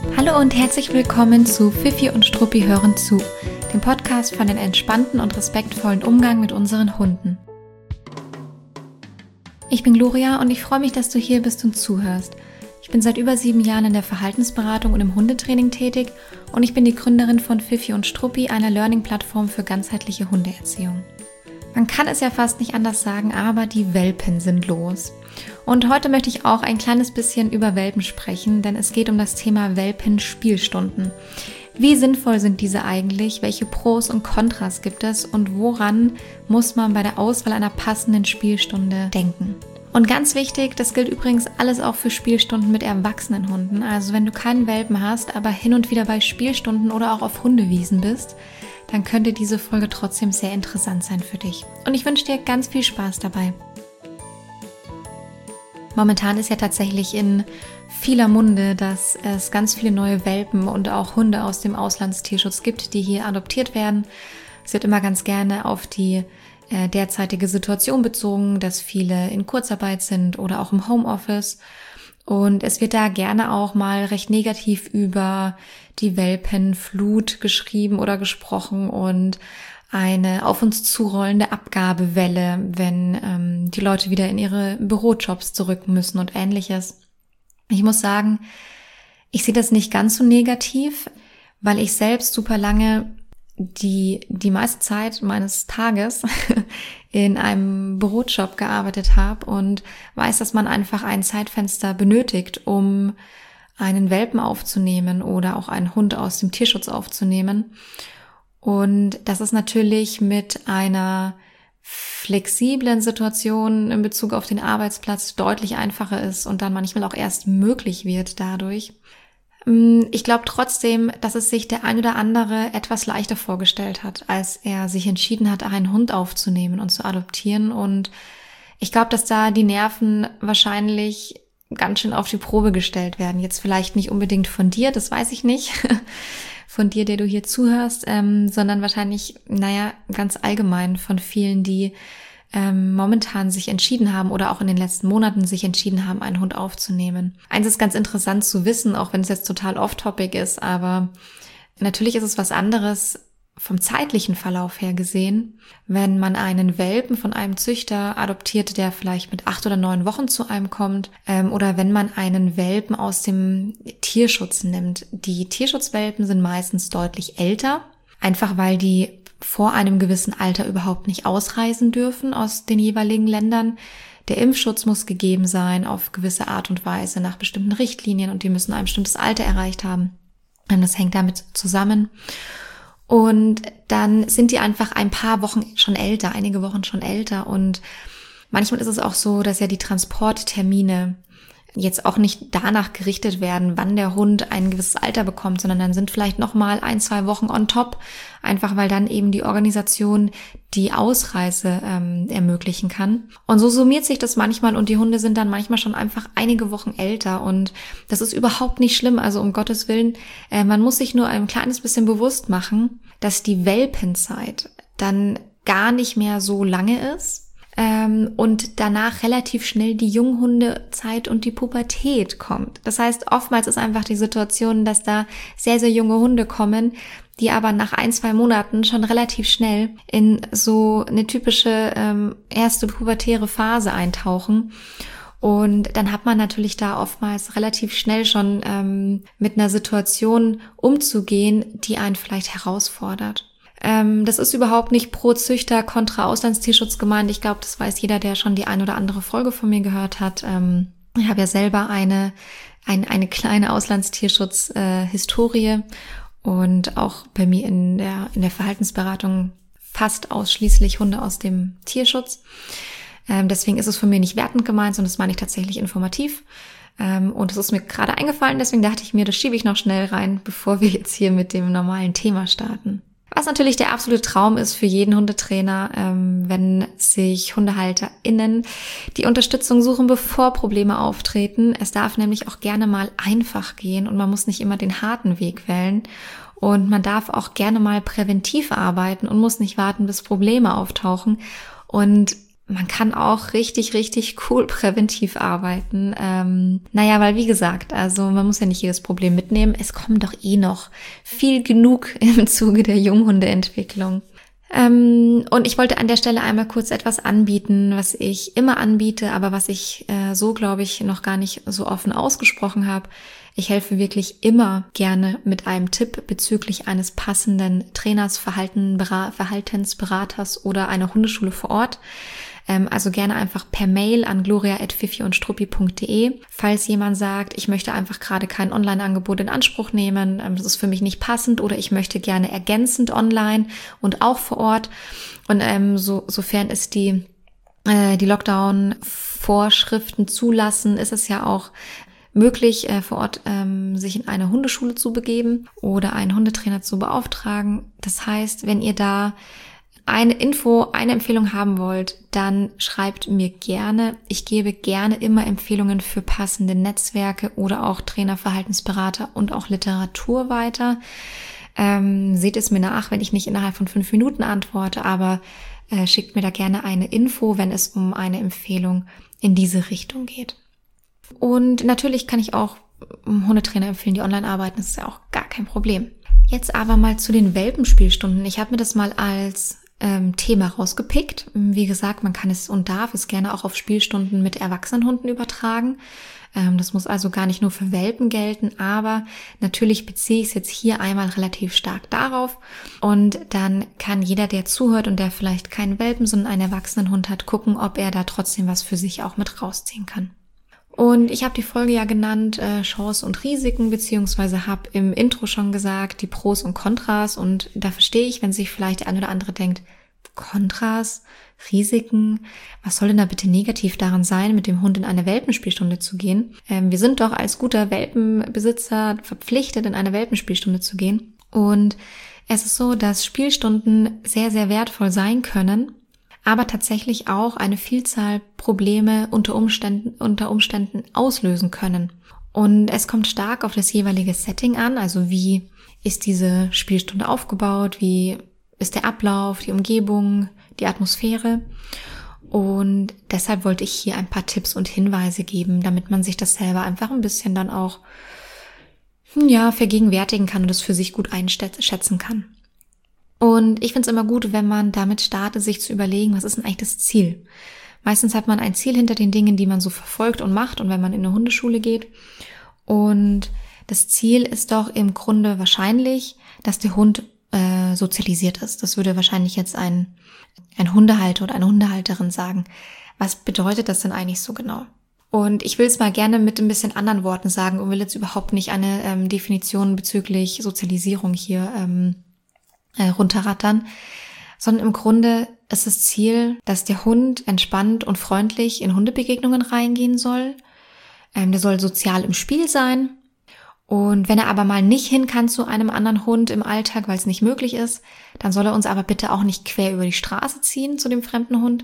Hallo und herzlich willkommen zu Fifi und Struppi hören zu, dem Podcast für einen entspannten und respektvollen Umgang mit unseren Hunden. Ich bin Gloria und ich freue mich, dass du hier bist und zuhörst. Ich bin seit über 7 Jahren in der Verhaltensberatung und im Hundetraining tätig und ich bin die Gründerin von Fifi und Struppi, einer Learning-Plattform für ganzheitliche Hundeerziehung. Man kann es ja fast nicht anders sagen, aber die Welpen sind los. Und heute möchte ich auch ein kleines bisschen über Welpen sprechen, denn es geht um das Thema Welpenspielstunden. Wie sinnvoll sind diese eigentlich? Welche Pros und Kontras gibt es? Und woran muss man bei der Auswahl einer passenden Spielstunde denken? Und ganz wichtig, das gilt übrigens alles auch für Spielstunden mit erwachsenen Hunden. Also wenn du keinen Welpen hast, aber hin und wieder bei Spielstunden oder auch auf Hundewiesen bist, dann könnte diese Folge trotzdem sehr interessant sein für dich. Und ich wünsche dir ganz viel Spaß dabei. Momentan ist ja tatsächlich in vieler Munde, dass es ganz viele neue Welpen und auch Hunde aus dem Auslandstierschutz gibt, die hier adoptiert werden. Es wird immer ganz gerne auf die derzeitige Situation bezogen, dass viele in Kurzarbeit sind oder auch im Homeoffice. Und es wird da gerne auch mal recht negativ über die Welpenflut geschrieben oder gesprochen und eine auf uns zurollende Abgabewelle, wenn die Leute wieder in ihre Bürojobs zurück müssen und Ähnliches. Ich muss sagen, ich sehe das nicht ganz so negativ, weil ich selbst super lange die meiste Zeit meines Tages in einem Bürojob gearbeitet habe und weiß, dass man einfach ein Zeitfenster benötigt, um einen Welpen aufzunehmen oder auch einen Hund aus dem Tierschutz aufzunehmen. Und das ist natürlich mit einer flexiblen Situation in Bezug auf den Arbeitsplatz deutlich einfacher ist und dann manchmal auch erst möglich wird dadurch. Ich glaube trotzdem, dass es sich der ein oder andere etwas leichter vorgestellt hat, als er sich entschieden hat, einen Hund aufzunehmen und zu adoptieren. Und ich glaube, dass da die Nerven wahrscheinlich ganz schön auf die Probe gestellt werden. Jetzt vielleicht nicht unbedingt von dir, das weiß ich nicht, von dir, der du hier zuhörst, sondern wahrscheinlich, ganz allgemein von vielen, die momentan sich entschieden haben oder auch in den letzten Monaten sich entschieden haben, einen Hund aufzunehmen. Eins ist ganz interessant zu wissen, auch wenn es jetzt total off-topic ist, aber natürlich ist es was anderes vom zeitlichen Verlauf her gesehen, wenn man einen Welpen von einem Züchter adoptiert, der vielleicht mit 8 oder 9 Wochen zu einem kommt, oder wenn man einen Welpen aus dem Tierschutz nimmt. Die Tierschutzwelpen sind meistens deutlich älter, einfach weil die vor einem gewissen Alter überhaupt nicht ausreisen dürfen aus den jeweiligen Ländern. Der Impfschutz muss gegeben sein auf gewisse Art und Weise nach bestimmten Richtlinien und die müssen ein bestimmtes Alter erreicht haben. Das hängt damit zusammen. Und dann sind die einfach ein paar Wochen schon älter, einige Wochen schon älter. Und manchmal ist es auch so, dass ja die Transporttermine jetzt auch nicht danach gerichtet werden, wann der Hund ein gewisses Alter bekommt, sondern dann sind vielleicht nochmal 1-2 Wochen on top, einfach weil dann eben die Organisation die Ausreise ermöglichen kann. Und so summiert sich das manchmal und die Hunde sind dann manchmal schon einfach einige Wochen älter und das ist überhaupt nicht schlimm, also um Gottes Willen, man muss sich nur ein kleines bisschen bewusst machen, dass die Welpenzeit dann gar nicht mehr so lange ist, und danach relativ schnell die Junghundezeit und die Pubertät kommt. Das heißt, oftmals ist einfach die Situation, dass da sehr, sehr junge Hunde kommen, die aber nach 1-2 Monaten schon relativ schnell in so eine typische erste pubertäre Phase eintauchen. Und dann hat man natürlich da oftmals relativ schnell schon mit einer Situation umzugehen, die einen vielleicht herausfordert. Das ist überhaupt nicht pro Züchter kontra Auslandstierschutz gemeint. Ich glaube, das weiß jeder, der schon die ein oder andere Folge von mir gehört hat. Ich habe ja selber eine kleine Auslandstierschutz-Historie und auch bei mir in der Verhaltensberatung fast ausschließlich Hunde aus dem Tierschutz. Deswegen ist es von mir nicht wertend gemeint, sondern das meine ich tatsächlich informativ. Und es ist mir gerade eingefallen, deswegen dachte ich mir, das schiebe ich noch schnell rein, bevor wir jetzt hier mit dem normalen Thema starten. Was natürlich der absolute Traum ist für jeden Hundetrainer, wenn sich HundehalterInnen die Unterstützung suchen, bevor Probleme auftreten. Es darf nämlich auch gerne mal einfach gehen und man muss nicht immer den harten Weg wählen. Und man darf auch gerne mal präventiv arbeiten und muss nicht warten, bis Probleme auftauchen. Und man kann auch richtig, richtig cool präventiv arbeiten. Weil wie gesagt, also man muss ja nicht jedes Problem mitnehmen. Es kommt doch noch viel genug im Zuge der Junghundeentwicklung. Und ich wollte an der Stelle einmal kurz etwas anbieten, was ich immer anbiete, aber was ich so, glaube ich, noch gar nicht so offen ausgesprochen habe. Ich helfe wirklich immer gerne mit einem Tipp bezüglich eines passenden Trainers, Verhaltensberaters oder einer Hundeschule vor Ort. Also gerne einfach per Mail an gloria@fifiundstruppi.de. Falls jemand sagt, ich möchte einfach gerade kein Online-Angebot in Anspruch nehmen, das ist für mich nicht passend oder ich möchte gerne ergänzend online und auch vor Ort. Und sofern es die Lockdown-Vorschriften zulassen, ist es ja auch möglich, vor Ort sich in eine Hundeschule zu begeben oder einen Hundetrainer zu beauftragen. Das heißt, wenn ihr da eine Empfehlung haben wollt, dann schreibt mir gerne. Ich gebe gerne immer Empfehlungen für passende Netzwerke oder auch Trainer, Verhaltensberater und auch Literatur weiter. Seht es mir nach, wenn ich nicht innerhalb von 5 Minuten antworte, aber schickt mir da gerne eine Info, wenn es um eine Empfehlung in diese Richtung geht. Und natürlich kann ich auch Hundetrainer empfehlen, die online arbeiten. Das ist ja auch gar kein Problem. Jetzt aber mal zu den Welpenspielstunden. Ich habe mir das mal als Thema rausgepickt. Wie gesagt, man kann es und darf es gerne auch auf Spielstunden mit erwachsenen Hunden übertragen. Das muss also gar nicht nur für Welpen gelten, aber natürlich beziehe ich es jetzt hier einmal relativ stark darauf. Und dann kann jeder, der zuhört und der vielleicht keinen Welpen, sondern einen erwachsenen Hund hat, gucken, ob er da trotzdem was für sich auch mit rausziehen kann. Und ich habe die Folge ja genannt Chancen und Risiken, beziehungsweise habe im Intro schon gesagt, die Pros und Kontras. Und da verstehe ich, wenn sich vielleicht der eine oder andere denkt, Kontras, Risiken, was soll denn da bitte negativ daran sein, mit dem Hund in eine Welpenspielstunde zu gehen? Wir sind doch als guter Welpenbesitzer verpflichtet, in eine Welpenspielstunde zu gehen. Und es ist so, dass Spielstunden sehr, sehr wertvoll sein können, aber tatsächlich auch eine Vielzahl Probleme unter Umständen auslösen können. Und es kommt stark auf das jeweilige Setting an, also wie ist diese Spielstunde aufgebaut, wie ist der Ablauf, die Umgebung, die Atmosphäre. Und deshalb wollte ich hier ein paar Tipps und Hinweise geben, damit man sich das selber einfach ein bisschen dann auch vergegenwärtigen kann und es für sich gut einschätzen kann. Und ich finde es immer gut, wenn man damit startet, sich zu überlegen, was ist denn eigentlich das Ziel? Meistens hat man ein Ziel hinter den Dingen, die man so verfolgt und macht und wenn man in eine Hundeschule geht. Und das Ziel ist doch im Grunde wahrscheinlich, dass der Hund sozialisiert ist. Das würde wahrscheinlich jetzt ein Hundehalter oder eine Hundehalterin sagen. Was bedeutet das denn eigentlich so genau? Und ich will es mal gerne mit ein bisschen anderen Worten sagen und will jetzt überhaupt nicht eine Definition bezüglich Sozialisierung hier runterrattern, sondern im Grunde ist das Ziel, dass der Hund entspannt und freundlich in Hundebegegnungen reingehen soll. Der soll sozial im Spiel sein. Und wenn er aber mal nicht hin kann zu einem anderen Hund im Alltag, weil es nicht möglich ist, dann soll er uns aber bitte auch nicht quer über die Straße ziehen zu dem fremden Hund.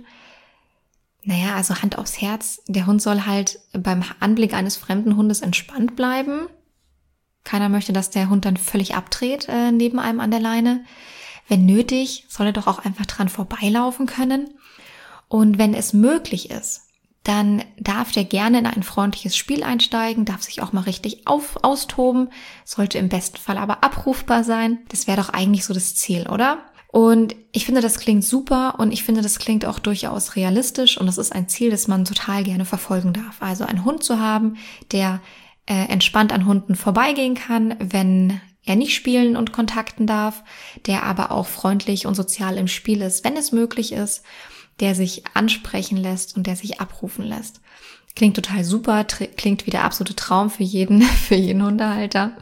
Also Hand aufs Herz, der Hund soll halt beim Anblick eines fremden Hundes entspannt bleiben. Keiner möchte, dass der Hund dann völlig abdreht neben einem an der Leine. Wenn nötig, soll er doch auch einfach dran vorbeilaufen können. Und wenn es möglich ist, dann darf der gerne in ein freundliches Spiel einsteigen, darf sich auch mal richtig austoben, sollte im besten Fall aber abrufbar sein. Das wäre doch eigentlich so das Ziel, oder? Und ich finde, das klingt super und ich finde, das klingt auch durchaus realistisch und das ist ein Ziel, das man total gerne verfolgen darf. Also einen Hund zu haben, der entspannt an Hunden vorbeigehen kann, wenn er nicht spielen und kontakten darf, der aber auch freundlich und sozial im Spiel ist, wenn es möglich ist, der sich ansprechen lässt und der sich abrufen lässt. Klingt total super, klingt wie der absolute Traum für jeden Hundehalter.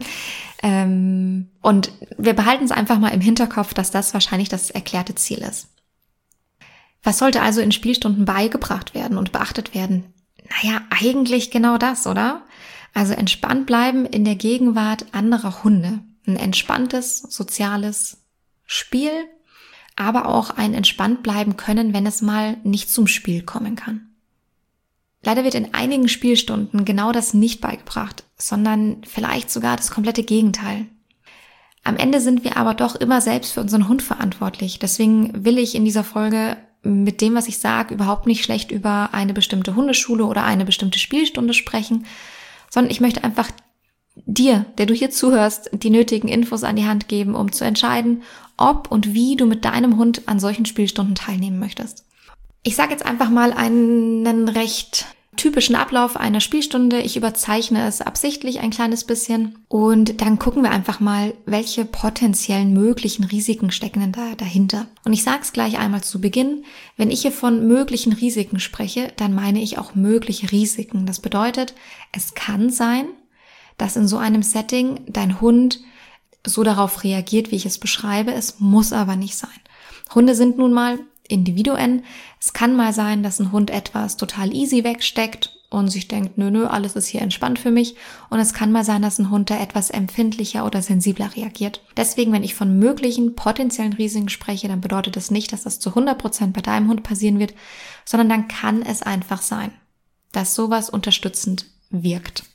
Und wir behalten es einfach mal im Hinterkopf, dass das wahrscheinlich das erklärte Ziel ist. Was sollte also in Spielstunden beigebracht werden und beachtet werden? Eigentlich genau das, oder? Also entspannt bleiben in der Gegenwart anderer Hunde. Ein entspanntes, soziales Spiel, aber auch ein entspannt bleiben können, wenn es mal nicht zum Spiel kommen kann. Leider wird in einigen Spielstunden genau das nicht beigebracht, sondern vielleicht sogar das komplette Gegenteil. Am Ende sind wir aber doch immer selbst für unseren Hund verantwortlich. Deswegen will ich in dieser Folge mit dem, was ich sage, überhaupt nicht schlecht über eine bestimmte Hundeschule oder eine bestimmte Spielstunde sprechen, sondern ich möchte einfach dir, der du hier zuhörst, die nötigen Infos an die Hand geben, um zu entscheiden, ob und wie du mit deinem Hund an solchen Spielstunden teilnehmen möchtest. Ich sage jetzt einfach mal einen recht typischen Ablauf einer Spielstunde. Ich überzeichne es absichtlich ein kleines bisschen und dann gucken wir einfach mal, welche potenziellen möglichen Risiken stecken denn dahinter. Und ich sage es gleich einmal zu Beginn, wenn ich hier von möglichen Risiken spreche, dann meine ich auch mögliche Risiken. Das bedeutet, es kann sein, dass in so einem Setting dein Hund so darauf reagiert, wie ich es beschreibe. Es muss aber nicht sein. Hunde sind nun mal Individuen. Es kann mal sein, dass ein Hund etwas total easy wegsteckt und sich denkt, nö, alles ist hier entspannt für mich. Und es kann mal sein, dass ein Hund da etwas empfindlicher oder sensibler reagiert. Deswegen, wenn ich von möglichen potenziellen Risiken spreche, dann bedeutet das nicht, dass das zu 100% bei deinem Hund passieren wird, sondern dann kann es einfach sein, dass sowas unterstützend wirkt.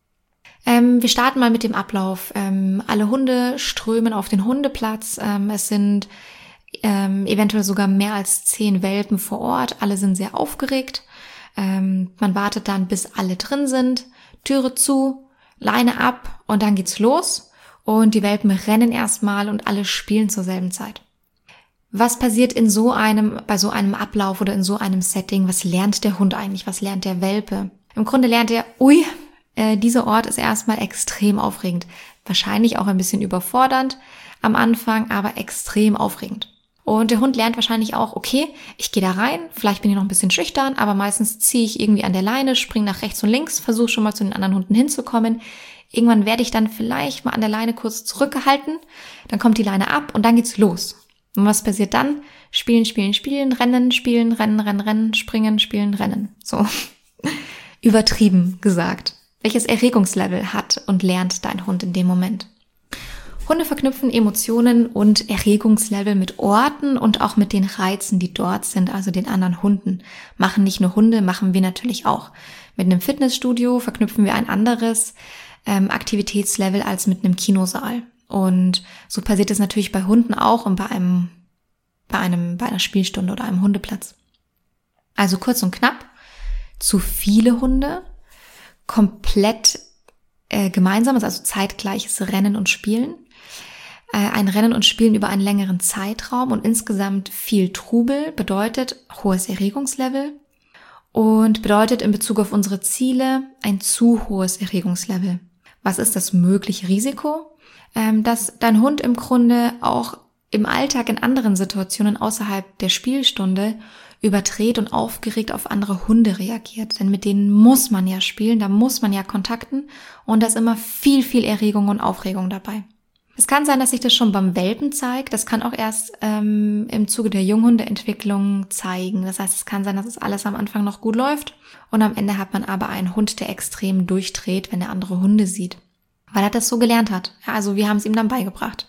Wir starten mal mit dem Ablauf. Alle Hunde strömen auf den Hundeplatz. Es sind eventuell sogar mehr als 10 Welpen vor Ort. Alle sind sehr aufgeregt. Man wartet dann, bis alle drin sind. Türe zu, Leine ab und dann geht's los. Und die Welpen rennen erstmal und alle spielen zur selben Zeit. Was passiert bei so einem Ablauf oder in so einem Setting? Was lernt der Hund eigentlich? Was lernt der Welpe? Im Grunde lernt er, dieser Ort ist erstmal extrem aufregend. Wahrscheinlich auch ein bisschen überfordernd am Anfang, aber extrem aufregend. Und der Hund lernt wahrscheinlich auch, okay, ich gehe da rein, vielleicht bin ich noch ein bisschen schüchtern, aber meistens ziehe ich irgendwie an der Leine, springe nach rechts und links, versuche schon mal zu den anderen Hunden hinzukommen. Irgendwann werde ich dann vielleicht mal an der Leine kurz zurückgehalten, dann kommt die Leine ab und dann geht's los. Und was passiert dann? Spielen, rennen, springen, spielen, rennen. So, übertrieben gesagt. Welches Erregungslevel hat und lernt dein Hund in dem Moment? Hunde verknüpfen Emotionen und Erregungslevel mit Orten und auch mit den Reizen, die dort sind, also den anderen Hunden. Machen nicht nur Hunde, machen wir natürlich auch. Mit einem Fitnessstudio verknüpfen wir ein anderes Aktivitätslevel als mit einem Kinosaal. Und so passiert es natürlich bei Hunden auch und bei einer Spielstunde oder einem Hundeplatz. Also kurz und knapp, zu viele Hunde, komplett gemeinsames, also zeitgleiches Rennen und Spielen. Ein Rennen und Spielen über einen längeren Zeitraum und insgesamt viel Trubel bedeutet hohes Erregungslevel und bedeutet in Bezug auf unsere Ziele ein zu hohes Erregungslevel. Was ist das mögliche Risiko? Dass dein Hund im Grunde auch im Alltag in anderen Situationen außerhalb der Spielstunde überdreht und aufgeregt auf andere Hunde reagiert. Denn mit denen muss man ja spielen, da muss man ja kontakten und da ist immer viel Erregung und Aufregung dabei. Es kann sein, dass sich das schon beim Welpen zeigt. Das kann auch erst im Zuge der Junghundeentwicklung zeigen. Das heißt, es kann sein, dass es alles am Anfang noch gut läuft und am Ende hat man aber einen Hund, der extrem durchdreht, wenn er andere Hunde sieht. Weil er das so gelernt hat. Ja, also wir haben es ihm dann beigebracht.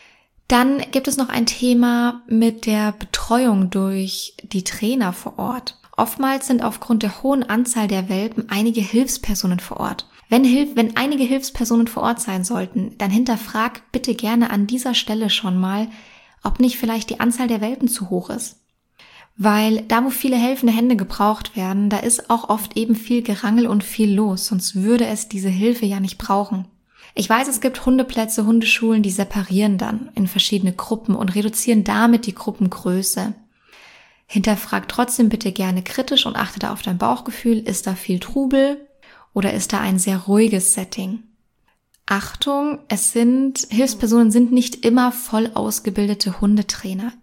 Dann gibt es noch ein Thema mit der Betreuung durch die Trainer vor Ort. Oftmals sind aufgrund der hohen Anzahl der Welpen einige Hilfspersonen vor Ort. Wenn einige Hilfspersonen vor Ort sein sollten, dann hinterfrag bitte gerne an dieser Stelle schon mal, ob nicht vielleicht die Anzahl der Welpen zu hoch ist. Weil da, wo viele helfende Hände gebraucht werden, da ist auch oft eben viel Gerangel und viel los, sonst würde es diese Hilfe ja nicht brauchen. Ich weiß, es gibt Hundeplätze, Hundeschulen, die separieren dann in verschiedene Gruppen und reduzieren damit die Gruppengröße. Hinterfrag trotzdem bitte gerne kritisch und achte da auf dein Bauchgefühl. Ist da viel Trubel oder ist da ein sehr ruhiges Setting? Achtung, Hilfspersonen sind nicht immer voll ausgebildete Hundetrainer.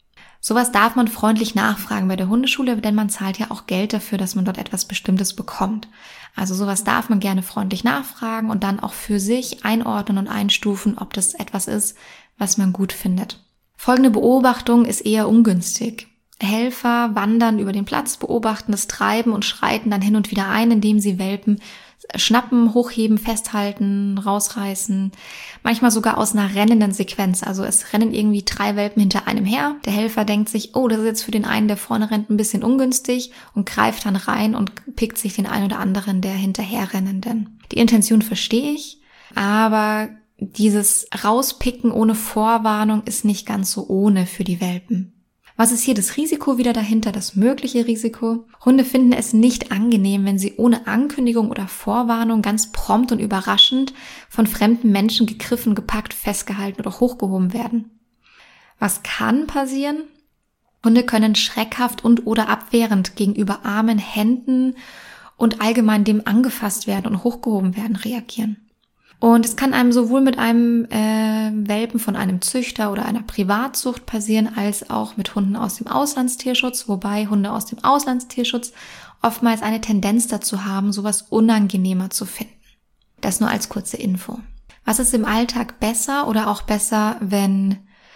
Sowas darf man freundlich nachfragen bei der Hundeschule, denn man zahlt ja auch Geld dafür, dass man dort etwas Bestimmtes bekommt. Also sowas darf man gerne freundlich nachfragen und dann auch für sich einordnen und einstufen, ob das etwas ist, was man gut findet. Folgende Beobachtung ist eher ungünstig. Helfer wandern über den Platz, beobachten das Treiben und schreiten dann hin und wieder ein, indem sie Welpen schnappen, hochheben, festhalten, rausreißen. Manchmal sogar aus einer rennenden Sequenz. Also es rennen irgendwie 3 Welpen hinter einem her. Der Helfer denkt sich, oh, das ist jetzt für den einen, der vorne rennt, ein bisschen ungünstig und greift dann rein und pickt sich den einen oder anderen der Hinterherrennenden. Die Intention verstehe ich, aber dieses Rauspicken ohne Vorwarnung ist nicht ganz so ohne für die Welpen. Was ist hier das Risiko wieder dahinter, das mögliche Risiko? Hunde finden es nicht angenehm, wenn sie ohne Ankündigung oder Vorwarnung ganz prompt und überraschend von fremden Menschen gegriffen, gepackt, festgehalten oder hochgehoben werden. Was kann passieren? Hunde können schreckhaft und oder abwehrend gegenüber Armen, Händen und allgemein dem angefasst werden und hochgehoben werden reagieren. Und es kann einem sowohl mit einem Welpen von einem Züchter oder einer Privatzucht passieren, als auch mit Hunden aus dem Auslandstierschutz, wobei Hunde aus dem Auslandstierschutz oftmals eine Tendenz dazu haben, sowas unangenehmer zu finden. Das nur als kurze Info. Was ist im Alltag besser oder auch besser, wenn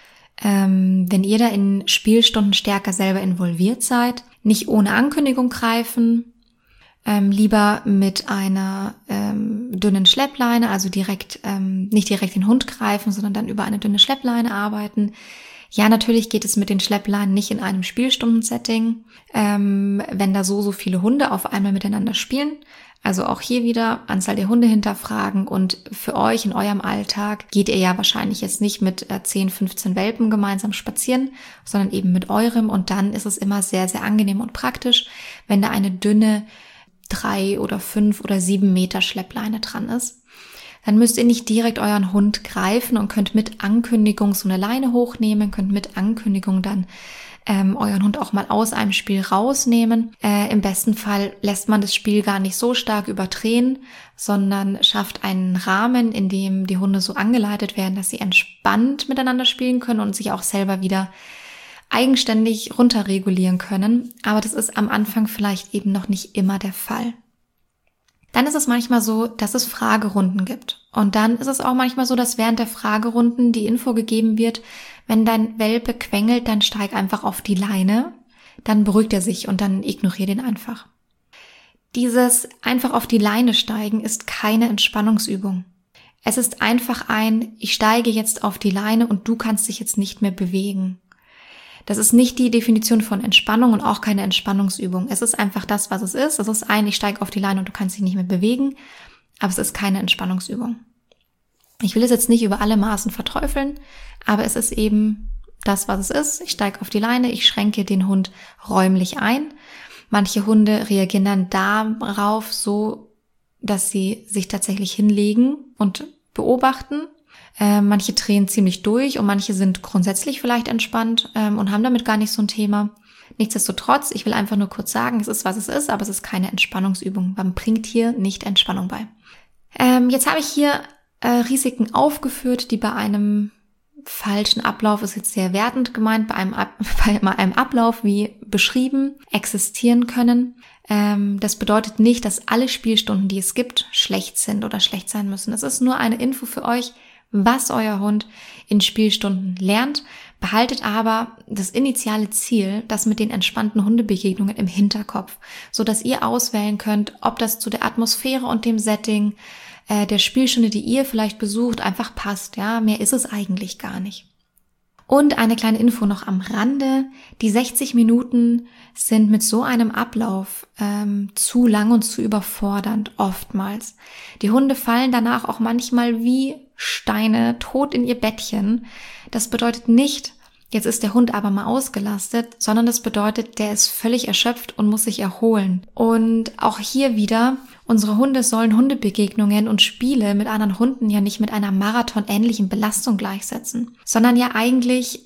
ihr da in Spielstunden stärker selber involviert seid? Nicht ohne Ankündigung greifen, lieber mit einer dünnen Schleppleine, also nicht direkt den Hund greifen, sondern dann über eine dünne Schleppleine arbeiten. Ja, natürlich geht es mit den Schleppleinen nicht in einem Spielstundensetting, wenn da so viele Hunde auf einmal miteinander spielen. Also auch hier wieder Anzahl der Hunde hinterfragen, und für euch in eurem Alltag geht ihr ja wahrscheinlich jetzt nicht mit 10, 15 Welpen gemeinsam spazieren, sondern eben mit eurem, und dann ist es immer sehr, sehr angenehm und praktisch, wenn da eine dünne 3 oder 5 oder 7 Meter Schleppleine dran ist. Dann müsst ihr nicht direkt euren Hund greifen und könnt mit Ankündigung so eine Leine hochnehmen, könnt mit Ankündigung dann euren Hund auch mal aus einem Spiel rausnehmen. Im besten Fall lässt man das Spiel gar nicht so stark überdrehen, sondern schafft einen Rahmen, in dem die Hunde so angeleitet werden, dass sie entspannt miteinander spielen können und sich auch selber wieder eigenständig runterregulieren können. Aber das ist am Anfang vielleicht eben noch nicht immer der Fall. Dann ist es manchmal so, dass es Fragerunden gibt. Und dann ist es auch manchmal so, dass während der Fragerunden die Info gegeben wird, wenn dein Welpe quengelt, dann steig einfach auf die Leine, dann beruhigt er sich und dann ignorier den einfach. Dieses einfach auf die Leine steigen ist keine Entspannungsübung. Es ist einfach ich steige jetzt auf die Leine und du kannst dich jetzt nicht mehr bewegen. Das ist nicht die Definition von Entspannung und auch keine Entspannungsübung. Es ist einfach das, was es ist. Es ist ich steige auf die Leine und du kannst dich nicht mehr bewegen, aber es ist keine Entspannungsübung. Ich will es jetzt nicht über alle Maßen verteufeln, aber es ist eben das, was es ist. Ich steige auf die Leine, ich schränke den Hund räumlich ein. Manche Hunde reagieren dann darauf so, dass sie sich tatsächlich hinlegen und beobachten. Manche drehen ziemlich durch und manche sind grundsätzlich vielleicht entspannt und haben damit gar nicht so ein Thema. Nichtsdestotrotz, ich will einfach nur kurz sagen, es ist, was es ist, aber es ist keine Entspannungsübung. Man bringt hier nicht Entspannung bei. Jetzt habe ich hier Risiken aufgeführt, die bei einem falschen Ablauf, ist jetzt sehr wertend gemeint, bei einem Ablauf wie beschrieben existieren können. Das bedeutet nicht, dass alle Spielstunden, die es gibt, schlecht sind oder schlecht sein müssen. Es ist nur eine Info für euch, was euer Hund in Spielstunden lernt. Behaltet aber das initiale Ziel, das mit den entspannten Hundebegegnungen im Hinterkopf, so dass ihr auswählen könnt, ob das zu der Atmosphäre und dem Setting der Spielstunde, die ihr vielleicht besucht, einfach passt. Ja, mehr ist es eigentlich gar nicht. Und eine kleine Info noch am Rande. Die 60 Minuten sind mit so einem Ablauf zu lang und zu überfordernd oftmals. Die Hunde fallen danach auch manchmal wie Steine tot in ihr Bettchen. Das bedeutet nicht, jetzt ist der Hund aber mal ausgelastet, sondern das bedeutet, der ist völlig erschöpft und muss sich erholen. Und auch hier wieder, unsere Hunde sollen Hundebegegnungen und Spiele mit anderen Hunden ja nicht mit einer marathonähnlichen Belastung gleichsetzen, sondern ja eigentlich,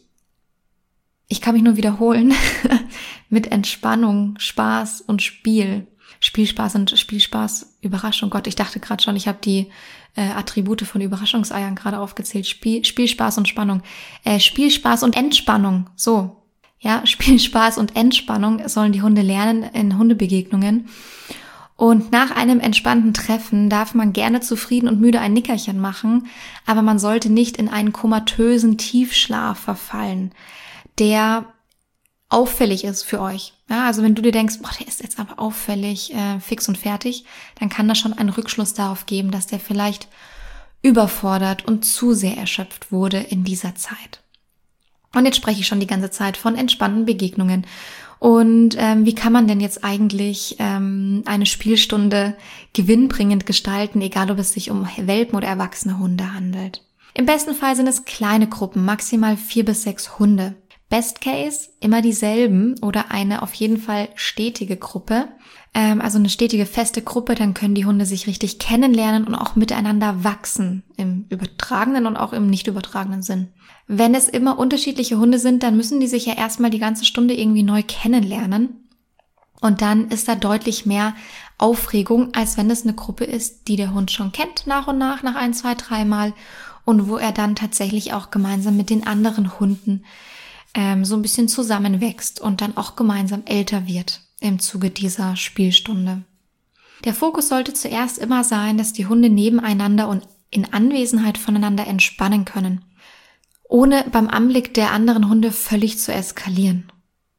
ich kann mich nur wiederholen, mit Entspannung, Spaß und Spiel. Spielspaß und Spielspaß, Überraschung. Gott, ich dachte gerade schon, ich habe die Attribute von Überraschungseiern gerade aufgezählt. Spielspaß und Spannung. Spielspaß und Entspannung. So. Ja, Spielspaß und Entspannung sollen die Hunde lernen in Hundebegegnungen. Und nach einem entspannten Treffen darf man gerne zufrieden und müde ein Nickerchen machen, aber man sollte nicht in einen komatösen Tiefschlaf verfallen, der auffällig ist für euch. Ja, also wenn du dir denkst, boah, der ist jetzt aber auffällig, fix und fertig, dann kann das schon einen Rückschluss darauf geben, dass der vielleicht überfordert und zu sehr erschöpft wurde in dieser Zeit. Und jetzt spreche ich schon die ganze Zeit von entspannten Begegnungen. Und wie kann man denn jetzt eigentlich eine Spielstunde gewinnbringend gestalten, egal ob es sich um Welpen oder erwachsene Hunde handelt? Im besten Fall sind es kleine Gruppen, maximal 4 bis 6 Hunde. Best Case immer dieselben oder eine auf jeden Fall stetige Gruppe. Also eine stetige, feste Gruppe, dann können die Hunde sich richtig kennenlernen und auch miteinander wachsen, im übertragenen und auch im nicht übertragenen Sinn. Wenn es immer unterschiedliche Hunde sind, dann müssen die sich ja erstmal die ganze Stunde irgendwie neu kennenlernen. Und dann ist da deutlich mehr Aufregung, als wenn es eine Gruppe ist, die der Hund schon kennt nach und nach 1, 2, 3 Mal und wo er dann tatsächlich auch gemeinsam mit den anderen Hunden so ein bisschen zusammenwächst und dann auch gemeinsam älter wird im Zuge dieser Spielstunde. Der Fokus sollte zuerst immer sein, dass die Hunde nebeneinander und in Anwesenheit voneinander entspannen können, ohne beim Anblick der anderen Hunde völlig zu eskalieren.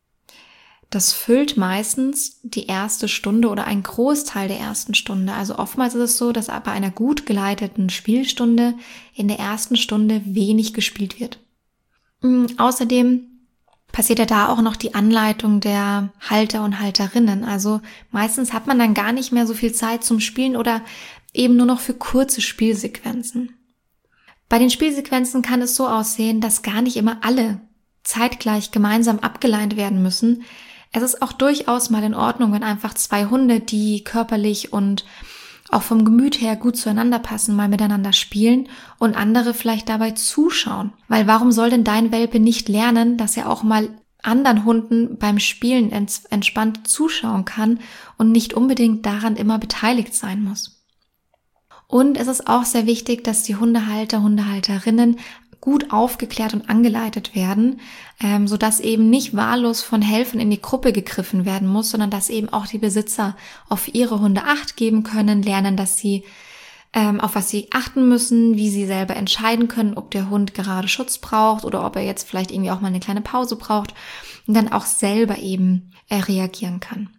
Das füllt meistens die erste Stunde oder einen Großteil der ersten Stunde. Also oftmals ist es so, dass bei einer gut geleiteten Spielstunde in der ersten Stunde wenig gespielt wird. Außerdem passiert ja da auch noch die Anleitung der Halter und Halterinnen. Also meistens hat man dann gar nicht mehr so viel Zeit zum Spielen oder eben nur noch für kurze Spielsequenzen. Bei den Spielsequenzen kann es so aussehen, dass gar nicht immer alle zeitgleich gemeinsam abgeleint werden müssen. Es ist auch durchaus mal in Ordnung, wenn einfach 2 Hunde, die körperlich und auch vom Gemüt her gut zueinander passen, mal miteinander spielen und andere vielleicht dabei zuschauen. Weil warum soll denn dein Welpe nicht lernen, dass er auch mal anderen Hunden beim Spielen entspannt zuschauen kann und nicht unbedingt daran immer beteiligt sein muss? Und es ist auch sehr wichtig, dass die Hundehalter, Hundehalterinnen gut aufgeklärt und angeleitet werden, sodass eben nicht wahllos von Helfern in die Gruppe gegriffen werden muss, sondern dass eben auch die Besitzer auf ihre Hunde Acht geben können, lernen, dass sie auf was sie achten müssen, wie sie selber entscheiden können, ob der Hund gerade Schutz braucht oder ob er jetzt vielleicht irgendwie auch mal eine kleine Pause braucht und dann auch selber eben reagieren kann.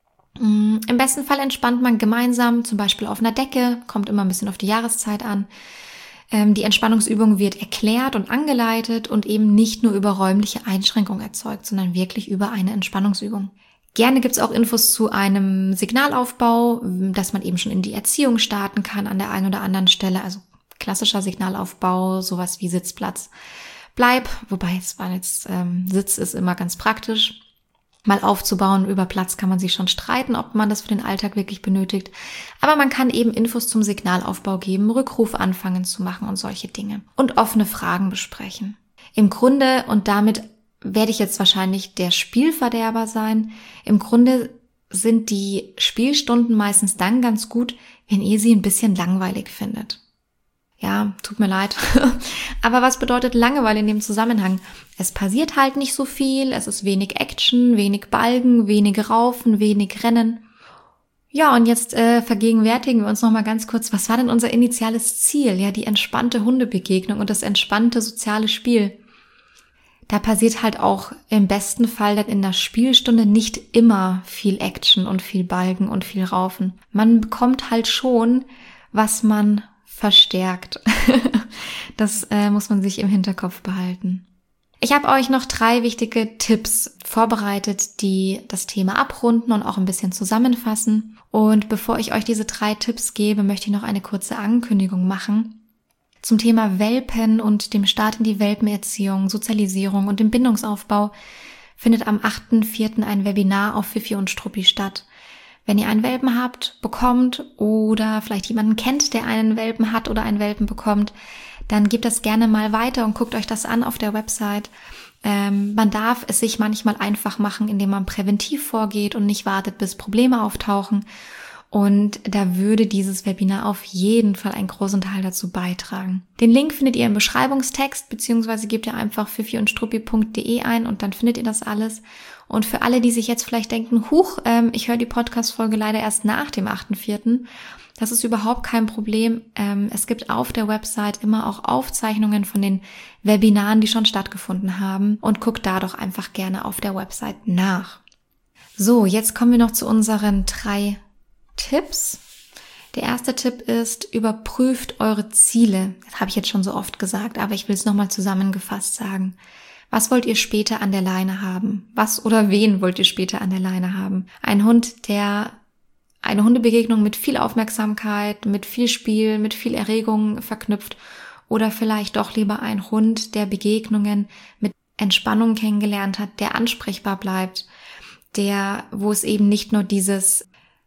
Im besten Fall entspannt man gemeinsam, zum Beispiel auf einer Decke, kommt immer ein bisschen auf die Jahreszeit an. Die Entspannungsübung wird erklärt und angeleitet und eben nicht nur über räumliche Einschränkungen erzeugt, sondern wirklich über eine Entspannungsübung. Gerne gibt es auch Infos zu einem Signalaufbau, dass man eben schon in die Erziehung starten kann an der einen oder anderen Stelle. Also klassischer Signalaufbau, sowas wie Sitzplatz, Bleib, wobei es war jetzt Sitz ist immer ganz praktisch. Mal aufzubauen. Über Platz kann man sich schon streiten, ob man das für den Alltag wirklich benötigt. Aber man kann eben Infos zum Signalaufbau geben, Rückruf anfangen zu machen und solche Dinge. Und offene Fragen besprechen. Im Grunde, und damit werde ich jetzt wahrscheinlich der Spielverderber sein, im Grunde sind die Spielstunden meistens dann ganz gut, wenn ihr sie ein bisschen langweilig findet. Ja, tut mir leid. Aber was bedeutet Langeweile in dem Zusammenhang? Es passiert halt nicht so viel, es ist wenig Action, wenig Balgen, wenig Raufen, wenig Rennen. Ja, und jetzt vergegenwärtigen wir uns nochmal ganz kurz, was war denn unser initiales Ziel? Ja, die entspannte Hundebegegnung und das entspannte soziale Spiel. Da passiert halt auch im besten Fall dann in der Spielstunde nicht immer viel Action und viel Balgen und viel Raufen. Man bekommt halt schon, was man verstärkt. Das muss man sich im Hinterkopf behalten. Ich habe euch noch 3 wichtige Tipps vorbereitet, die das Thema abrunden und auch ein bisschen zusammenfassen. Und bevor ich euch diese 3 Tipps gebe, möchte ich noch eine kurze Ankündigung machen zum Thema Welpen und dem Start in die Welpenerziehung, Sozialisierung und dem Bindungsaufbau. Findet am 8.4. ein Webinar auf Fifi und Struppi statt. Wenn ihr einen Welpen habt, bekommt oder vielleicht jemanden kennt, der einen Welpen hat oder einen Welpen bekommt, dann gebt das gerne mal weiter und guckt euch das an auf der Website. Man darf es sich manchmal einfach machen, indem man präventiv vorgeht und nicht wartet, bis Probleme auftauchen. Und da würde dieses Webinar auf jeden Fall einen großen Teil dazu beitragen. Den Link findet ihr im Beschreibungstext, beziehungsweise gebt ihr einfach fifiundstruppi.de ein und dann findet ihr das alles. Und für alle, die sich jetzt vielleicht denken, ich höre die Podcast-Folge leider erst nach dem 8.4., das ist überhaupt kein Problem. Es gibt auf der Website immer auch Aufzeichnungen von den Webinaren, die schon stattgefunden haben. Und guckt da doch einfach gerne auf der Website nach. So, jetzt kommen wir noch zu unseren 3 Tipps. Der erste Tipp ist, überprüft eure Ziele. Das habe ich jetzt schon so oft gesagt, aber ich will es nochmal zusammengefasst sagen. Was wollt ihr später an der Leine haben? Was oder wen wollt ihr später an der Leine haben? Ein Hund, der eine Hundebegegnung mit viel Aufmerksamkeit, mit viel Spiel, mit viel Erregung verknüpft, oder vielleicht doch lieber ein Hund, der Begegnungen mit Entspannung kennengelernt hat, der ansprechbar bleibt, wo es eben nicht nur dieses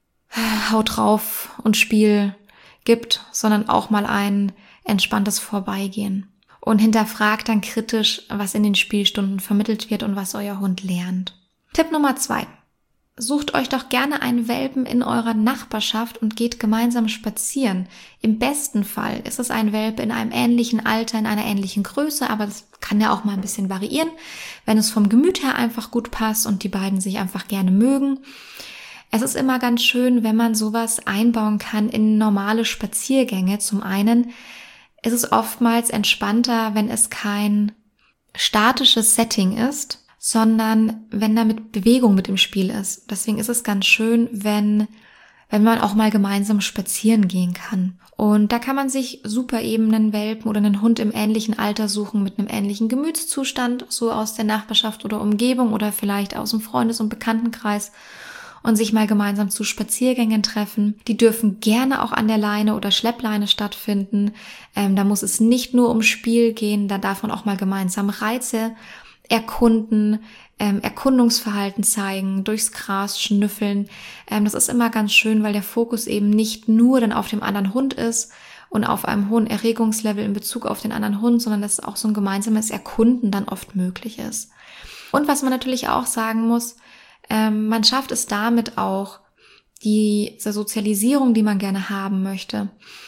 Haut drauf und Spiel gibt, sondern auch mal ein entspanntes Vorbeigehen. Und hinterfragt dann kritisch, was in den Spielstunden vermittelt wird und was euer Hund lernt. Tipp Nummer 2. Sucht euch doch gerne einen Welpen in eurer Nachbarschaft und geht gemeinsam spazieren. Im besten Fall ist es ein Welpe in einem ähnlichen Alter, in einer ähnlichen Größe, aber das kann ja auch mal ein bisschen variieren, wenn es vom Gemüt her einfach gut passt und die beiden sich einfach gerne mögen. Es ist immer ganz schön, wenn man sowas einbauen kann in normale Spaziergänge. Zum einen ist es oftmals entspannter, wenn es kein statisches Setting ist, sondern wenn damit Bewegung mit im Spiel ist. Deswegen ist es ganz schön, wenn man auch mal gemeinsam spazieren gehen kann. Und da kann man sich super eben einen Welpen oder einen Hund im ähnlichen Alter suchen, mit einem ähnlichen Gemütszustand, so aus der Nachbarschaft oder Umgebung oder vielleicht aus dem Freundes- und Bekanntenkreis und sich mal gemeinsam zu Spaziergängen treffen. Die dürfen gerne auch an der Leine oder Schleppleine stattfinden. Da muss es nicht nur um Spiel gehen, da darf man auch mal gemeinsam Reize erkunden, Erkundungsverhalten zeigen, durchs Gras schnüffeln. Das ist immer ganz schön, weil der Fokus eben nicht nur dann auf dem anderen Hund ist und auf einem hohen Erregungslevel in Bezug auf den anderen Hund, sondern dass auch so ein gemeinsames Erkunden dann oft möglich ist. Und was man natürlich auch sagen muss, man schafft es damit auch, diese Sozialisierung, die man gerne haben möchte,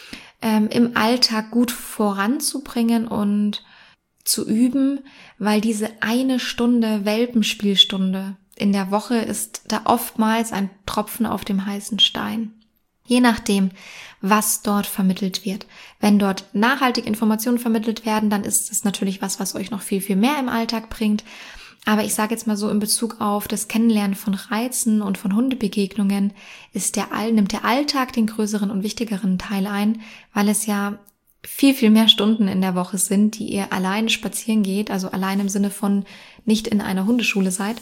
im Alltag gut voranzubringen und zu üben, weil diese 1 Stunde Welpenspielstunde in der Woche ist da oftmals ein Tropfen auf dem heißen Stein. Je nachdem, was dort vermittelt wird. Wenn dort nachhaltig Informationen vermittelt werden, dann ist es natürlich was euch noch viel, viel mehr im Alltag bringt. Aber ich sage jetzt mal so in Bezug auf das Kennenlernen von Reizen und von Hundebegegnungen nimmt der Alltag den größeren und wichtigeren Teil ein, weil es ja viel, viel mehr Stunden in der Woche sind, die ihr alleine spazieren geht, also allein im Sinne von nicht in einer Hundeschule seid.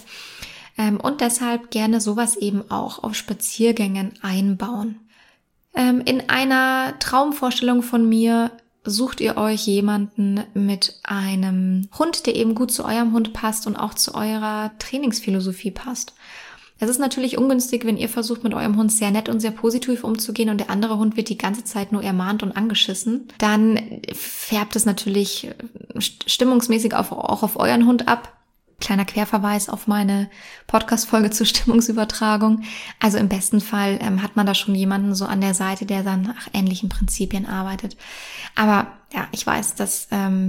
Und deshalb gerne sowas eben auch auf Spaziergängen einbauen. In einer Traumvorstellung von mir sucht ihr euch jemanden mit einem Hund, der eben gut zu eurem Hund passt und auch zu eurer Trainingsphilosophie passt. Es ist natürlich ungünstig, wenn ihr versucht, mit eurem Hund sehr nett und sehr positiv umzugehen und der andere Hund wird die ganze Zeit nur ermahnt und angeschissen. Dann färbt es natürlich stimmungsmäßig auch auf euren Hund ab. Kleiner Querverweis auf meine Podcast-Folge zur Stimmungsübertragung. Also im besten Fall hat man da schon jemanden so an der Seite, der dann nach ähnlichen Prinzipien arbeitet. Aber ja, ich weiß, dass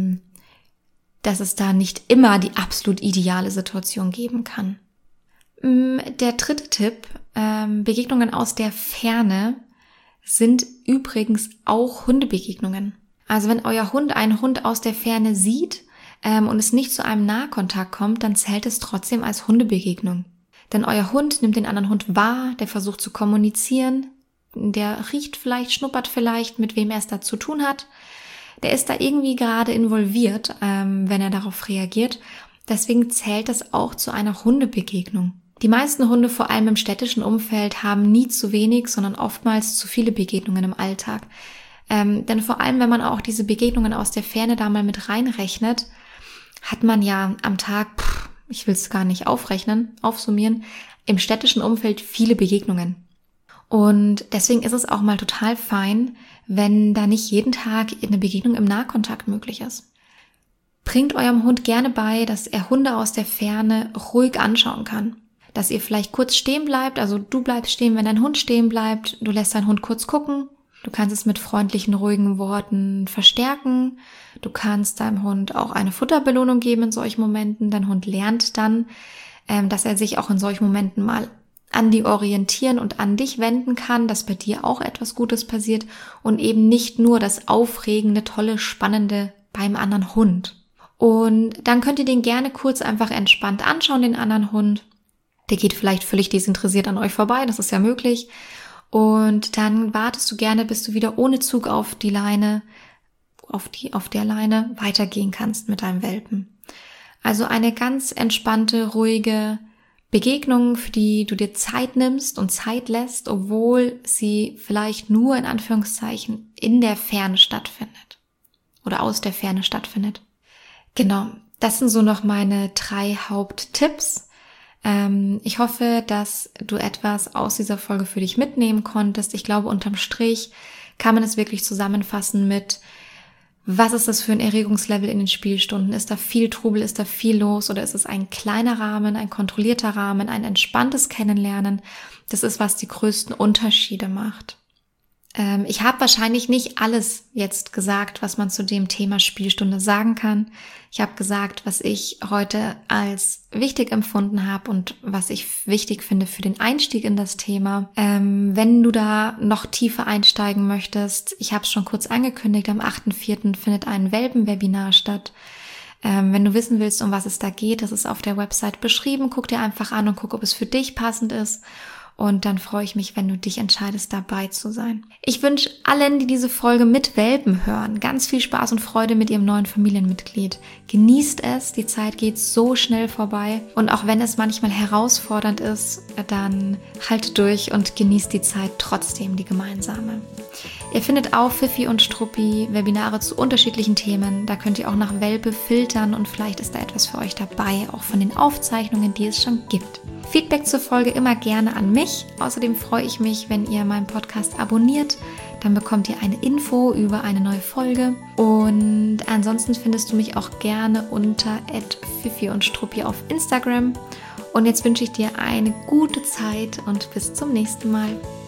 es da nicht immer die absolut ideale Situation geben kann. Der 3. Tipp, Begegnungen aus der Ferne, sind übrigens auch Hundebegegnungen. Also wenn euer Hund einen Hund aus der Ferne sieht und es nicht zu einem Nahkontakt kommt, dann zählt es trotzdem als Hundebegegnung. Denn euer Hund nimmt den anderen Hund wahr, der versucht zu kommunizieren, der riecht vielleicht, schnuppert vielleicht, mit wem er es da zu tun hat. Der ist da irgendwie gerade involviert, wenn er darauf reagiert. Deswegen zählt das auch zu einer Hundebegegnung. Die meisten Hunde, vor allem im städtischen Umfeld, haben nie zu wenig, sondern oftmals zu viele Begegnungen im Alltag. Denn vor allem, wenn man auch diese Begegnungen aus der Ferne da mal mit reinrechnet, hat man ja am Tag, ich will es gar nicht aufsummieren, im städtischen Umfeld viele Begegnungen. Und deswegen ist es auch mal total fein, wenn da nicht jeden Tag eine Begegnung im Nahkontakt möglich ist. Bringt eurem Hund gerne bei, dass er Hunde aus der Ferne ruhig anschauen kann. Dass ihr vielleicht kurz stehen bleibt, also du bleibst stehen, wenn dein Hund stehen bleibt, du lässt deinen Hund kurz gucken, du kannst es mit freundlichen, ruhigen Worten verstärken, du kannst deinem Hund auch eine Futterbelohnung geben in solchen Momenten, dein Hund lernt dann, dass er sich auch in solchen Momenten mal an die orientieren und an dich wenden kann, dass bei dir auch etwas Gutes passiert und eben nicht nur das Aufregende, Tolle, Spannende beim anderen Hund. Und dann könnt ihr den gerne kurz einfach entspannt anschauen, den anderen Hund. Der geht vielleicht völlig desinteressiert an euch vorbei, das ist ja möglich. Und dann wartest du gerne, bis du wieder ohne Zug auf die Leine, auf der Leine weitergehen kannst mit deinem Welpen. Also eine ganz entspannte, ruhige Begegnung, für die du dir Zeit nimmst und Zeit lässt, obwohl sie vielleicht nur in Anführungszeichen in der Ferne stattfindet oder aus der Ferne stattfindet. Genau. Das sind so noch meine 3 Haupttipps. Ich hoffe, dass du etwas aus dieser Folge für dich mitnehmen konntest. Ich glaube, unterm Strich kann man es wirklich zusammenfassen mit: Was ist das für ein Erregungslevel in den Spielstunden? Ist da viel Trubel, ist da viel los oder ist es ein kleiner Rahmen, ein kontrollierter Rahmen, ein entspanntes Kennenlernen? Das ist, was die größten Unterschiede macht. Ich habe wahrscheinlich nicht alles jetzt gesagt, was man zu dem Thema Spielstunde sagen kann. Ich habe gesagt, was ich heute als wichtig empfunden habe und was ich wichtig finde für den Einstieg in das Thema. Wenn du da noch tiefer einsteigen möchtest, ich habe es schon kurz angekündigt, am 8.4. findet ein Welpen-Webinar statt. Wenn du wissen willst, um was es da geht, das ist auf der Website beschrieben. Guck dir einfach an und guck, ob es für dich passend ist. Und dann freue ich mich, wenn du dich entscheidest, dabei zu sein. Ich wünsche allen, die diese Folge mit Welpen hören, ganz viel Spaß und Freude mit ihrem neuen Familienmitglied. Genießt es, die Zeit geht so schnell vorbei. Und auch wenn es manchmal herausfordernd ist, dann halt durch und genießt die Zeit trotzdem, die gemeinsame. Ihr findet auf Fifi und Struppi Webinare zu unterschiedlichen Themen. Da könnt ihr auch nach Welpe filtern und vielleicht ist da etwas für euch dabei, auch von den Aufzeichnungen, die es schon gibt. Feedback zur Folge immer gerne an mich. Außerdem freue ich mich, wenn ihr meinen Podcast abonniert. Dann bekommt ihr eine Info über eine neue Folge. Und ansonsten findest du mich auch gerne unter @fifi-und-struppi auf Instagram. Und jetzt wünsche ich dir eine gute Zeit und bis zum nächsten Mal.